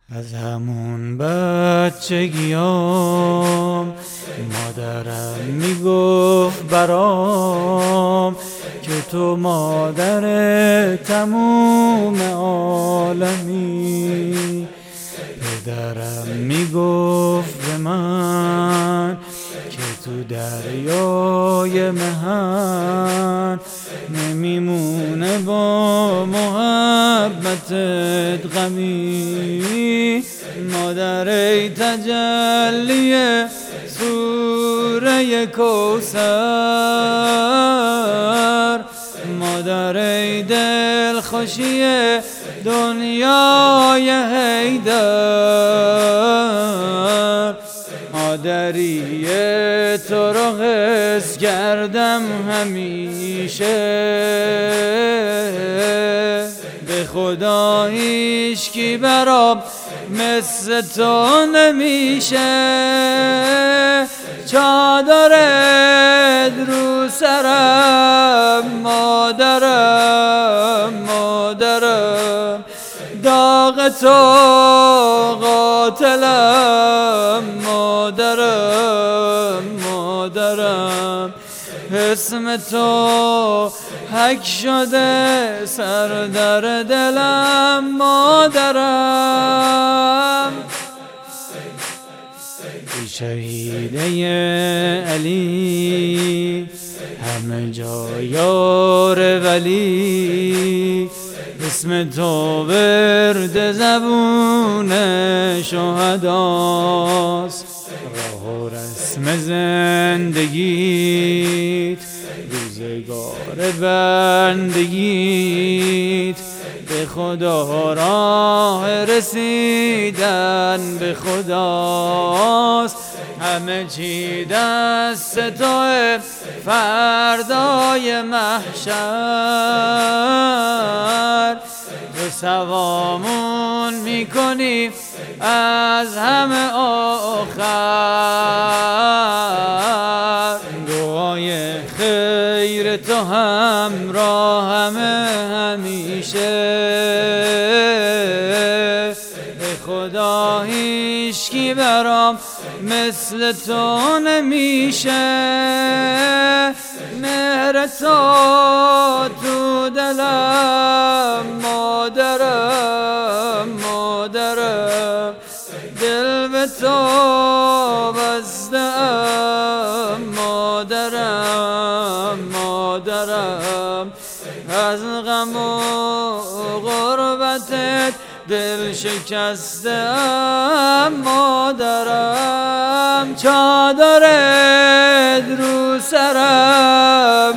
از همون بچگیام مادرم میگفت برام که تو مادر تموم عالمی. پدرم میگفت به من که تو دریای مهن نمیمونه با محبتت غمی. مادر ای تجلی سوره کوثر، مادر ای دلخوشی دنیای حیدر. مادری تو رو حس کردم همیشه، به خدا هیچکی برام مثل تو نمیشه. چادرت رو سرم مادرم، مادرم داغ تو قاتلم مادرم، مادرم اسم تو حک شده سر در دلم مادرم. شهیده علی همه جا یار ولی، اسم تو ورد زبون شهداست. راه و رسم زندگیت روزگار بندگیت، به خدا راه رسیدن به خداست. همه چی دست توه فردای محشر، تو سوامون میکنی از همه آخر. دعای خیر تو همراه همه همیشه، به خدا هیچکی برام مثل تو نمیشه. مهر تو تو دلم مادرم، مادرم دل به تو بستم مادرم، مادرم از غم و غربتت دل شکستم مادرم. چادرت رو سرم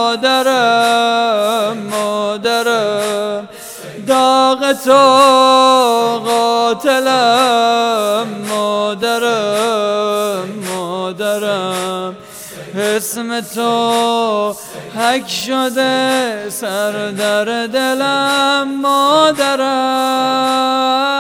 مادرم، مادرم داغ تو قاتلم مادرم، مادرم اسم تو حک شده سر در دلم مادرم.